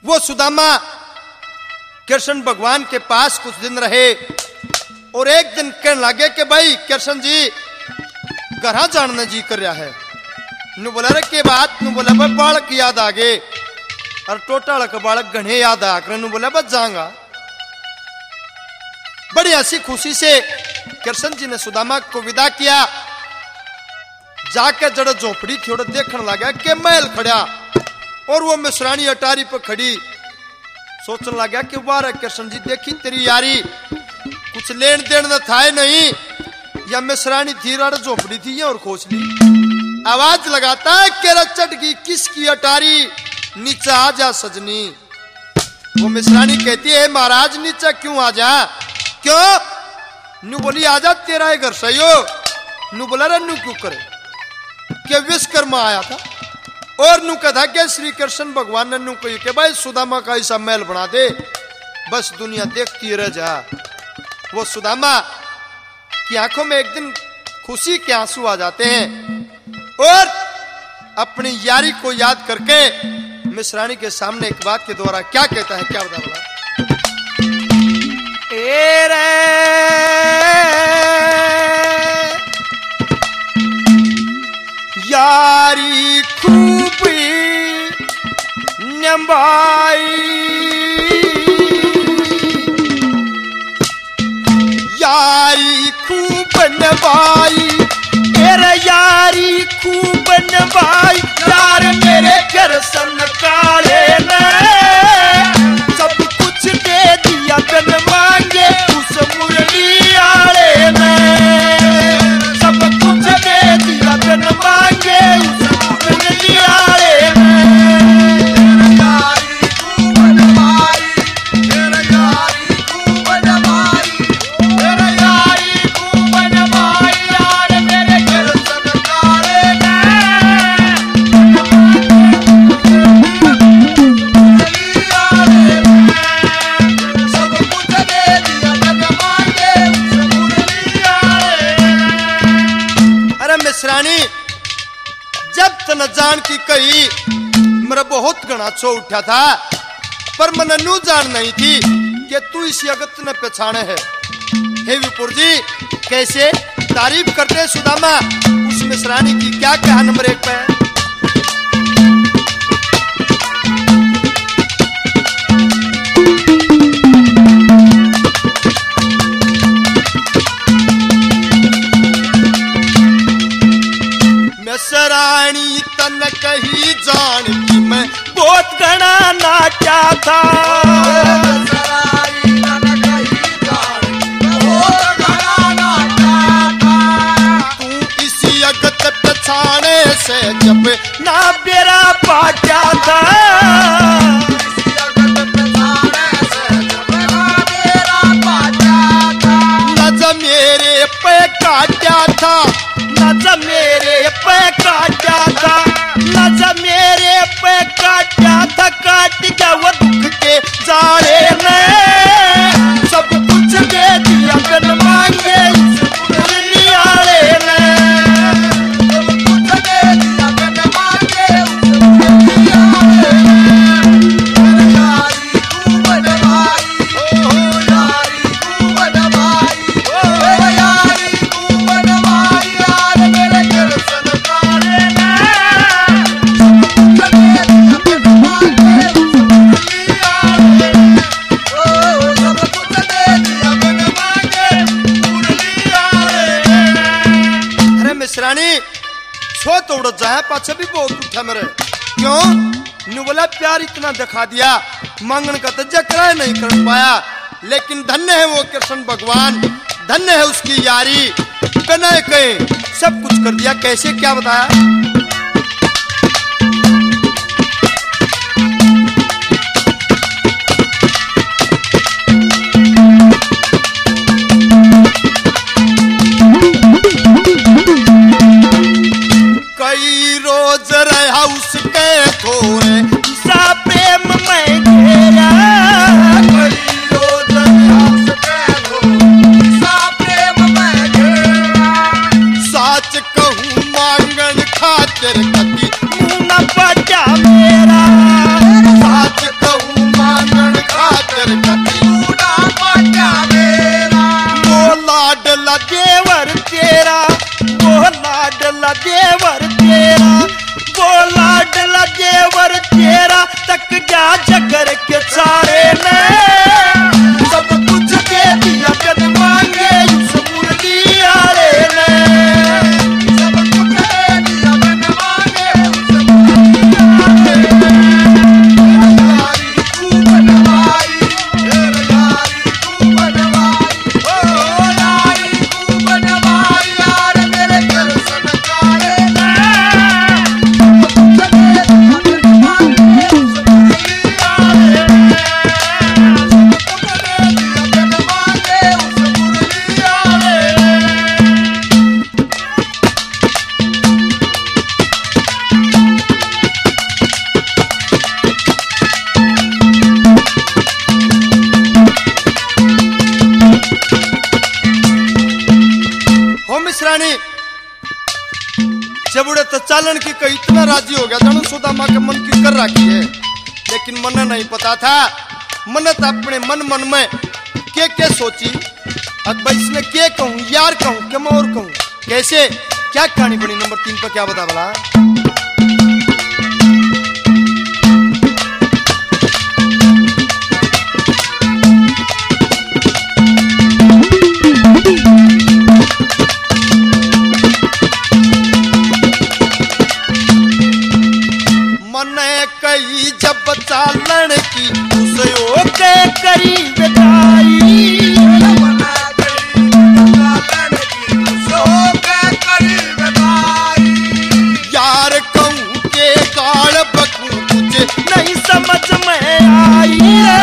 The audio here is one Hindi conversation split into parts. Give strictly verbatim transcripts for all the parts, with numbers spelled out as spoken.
वो सुदामा कृष्ण भगवान के पास कुछ दिन रहे और एक दिन कहने लगे कि भाई कृष्ण जी घर जानने जी कर रहा है। नु बोला रे के बात? नु बोला भाई बालक याद आ गए और टोटाल का बालक घने याद आ कर। नु बोला बस जाऊंगा। बड़ी हंसी खुशी से कृष्ण जी ने सुदामा को विदा किया। जाकर जड़ झोपड़ी थी देखने लगा के महल खड़ा और वो मिश्रानी अटारी पर खड़ी। सोचने लगा कि वाह कृष्ण जी देखी तेरी यारी, कुछ लेन देन न था नहीं, या मिश्रानी थी रड़ झोपड़ी थी और खोज ली। आवाज लगाता है के रचट की किसकी अटारी, नीचे आ जा सजनी। वो मिश्रानी कहती है महाराज नीचे क्यों आ जा? क्यों? नु बोली आजा तेरा घर सही हो। नु बोला रे नु क्यों करे के विश्वकर्मा आया था और नु कहा कि श्री कृष्ण भगवान ने नु कही कि भाई सुदामा का ऐसा महल बना दे बस दुनिया देखती रह जा। वो सुदामा की आंखों में एक दिन खुशी के आंसू आ जाते हैं और अपनी यारी को याद करके मिश्रानी के सामने एक बात के द्वारा क्या कहता है, क्या बता बोला? यारी खूब नंबाई, यारी खूब नंबाई, तेरा यारी खूब नंबाई। यार मेरे घर सन काले ने सब कुछ दे दिया बिन मांगे उस मुरली आले ने, सब कुछ दे दिया बिन मांगे उस मुरली आले ने। यारी खूब नंबाई, तेरा यारी खूब नंबाई, तेरा यारी खूब नंबाई। यार मेरे घर सन काले ने मिश्रानी जब तन जान की कही मेरा बहुत घना छो उठा था, पर मन नू जान नहीं थी कि तू इस जगत न पहचाने है। हे विपुर जी कैसे तारीफ करते सुदामा उस मिश्रानी की, क्या कहा नंबर एक पे? मिश्रानी तन कही जान की मैं बहुत घना नाचा था, मिश्रानी तन कही जान बहुत घना नाचा था। तू इसी अगत पछाने से जब ना बेरा पाटा था, इसी अगत पछाने से जब ना बेरा पाटा था। नज मेरे पे काटा था, नज मेरे पे काटा था, नज मेरे पे काटा था। काट गया वो दुख के जाड़े ने सब कुछ दे दिया बिन मांगे उस मुरली आले ने, सब कुछ दे दिया बिन मांगे उस मुरली आले ने। यारी खूब नवाई, ओ यारी खूब नवाई, ओ यारी खूब नवाई। यार मेरे घर सन काले ने सब कुछ दे दिया बिन मांगे उस मुरली आले ने, ओ सब कुछ दे दिया बिन मांगे मुरली आले ने। अरे मिश्रानी छो तोड़ जाए पाछे भी बहुत उठा मेरे। क्यों? नु बोला प्यार इतना दिखा दिया, मांगन का तज्जा कराए नहीं कर पाया, लेकिन धन्य है वो कृष्ण भगवान, धन्य है उसकी यारी, बिना कहे सब कुछ कर दिया। कैसे क्या बताया? कई रोज रहा उसके थोड़े सा प्रेम में घेरा, कई रोज रहा उसके थोड़े सा प्रेम में घेरा। साच कहूँ मांगन खातिर कति मुँह न पटा मेरा, साच कहूँ चालन की कही इतना राजी हो गया जानू सुदामा के मन की कर रखी है, लेकिन मन नहीं पता था। मन तो अपने मन मन में के के सोची अब इसने के कहूँ यार कहूँ क्या मैं और कहूँ कैसे क्या कहानी बनी। नंबर तीन पर क्या बता बोला, कई जब चालन की उसो के करी बेटाई, यार कहूँ के गाल बकू तुझे नहीं समझ में आई,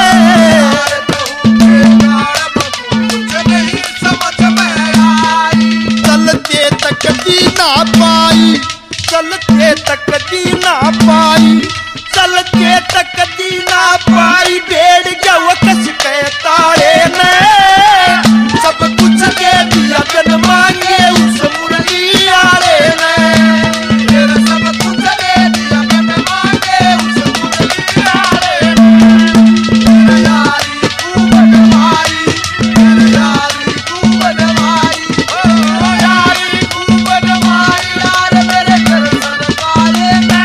चलते तक दी ना पाई, चलते तक दी ना पाई, चल के तक दी ना पाई, डेढ़ गव कस के तारे ने सब कुछ दे दिया बिन मांगे उस मुरली आले ने, तेरा सब कुछ दे दिया बिन मांगे उस मुरली आले ने, तेरा यारी तू बनवाई, तेरा यारी तू बनवाई, ओ यारी तू बनवाई, यार मेरे घर सरकारे ने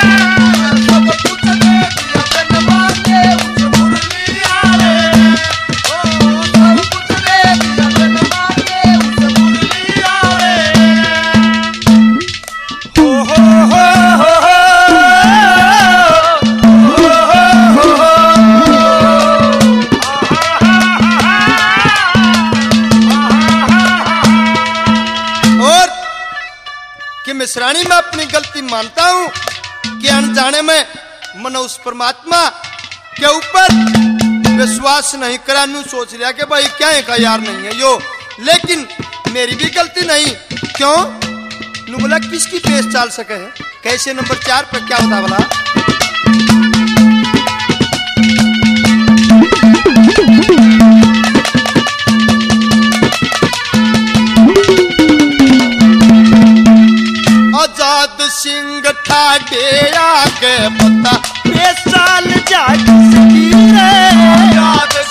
मिश्रानी में अपनी गलती मानता हूं कि अनजाने में मन उस परमात्मा के ऊपर विश्वास नहीं करा, नू सोच लिया कि भाई क्या है का यार नहीं है यो, लेकिन मेरी भी गलती नहीं। क्यों नू बोला किसकी पेश चाल सके है कैसे। नंबर चार पर क्या बता बोला, आजाद सिंह ठाडे आगे पता बेसाल जाग सकी रे, आजाद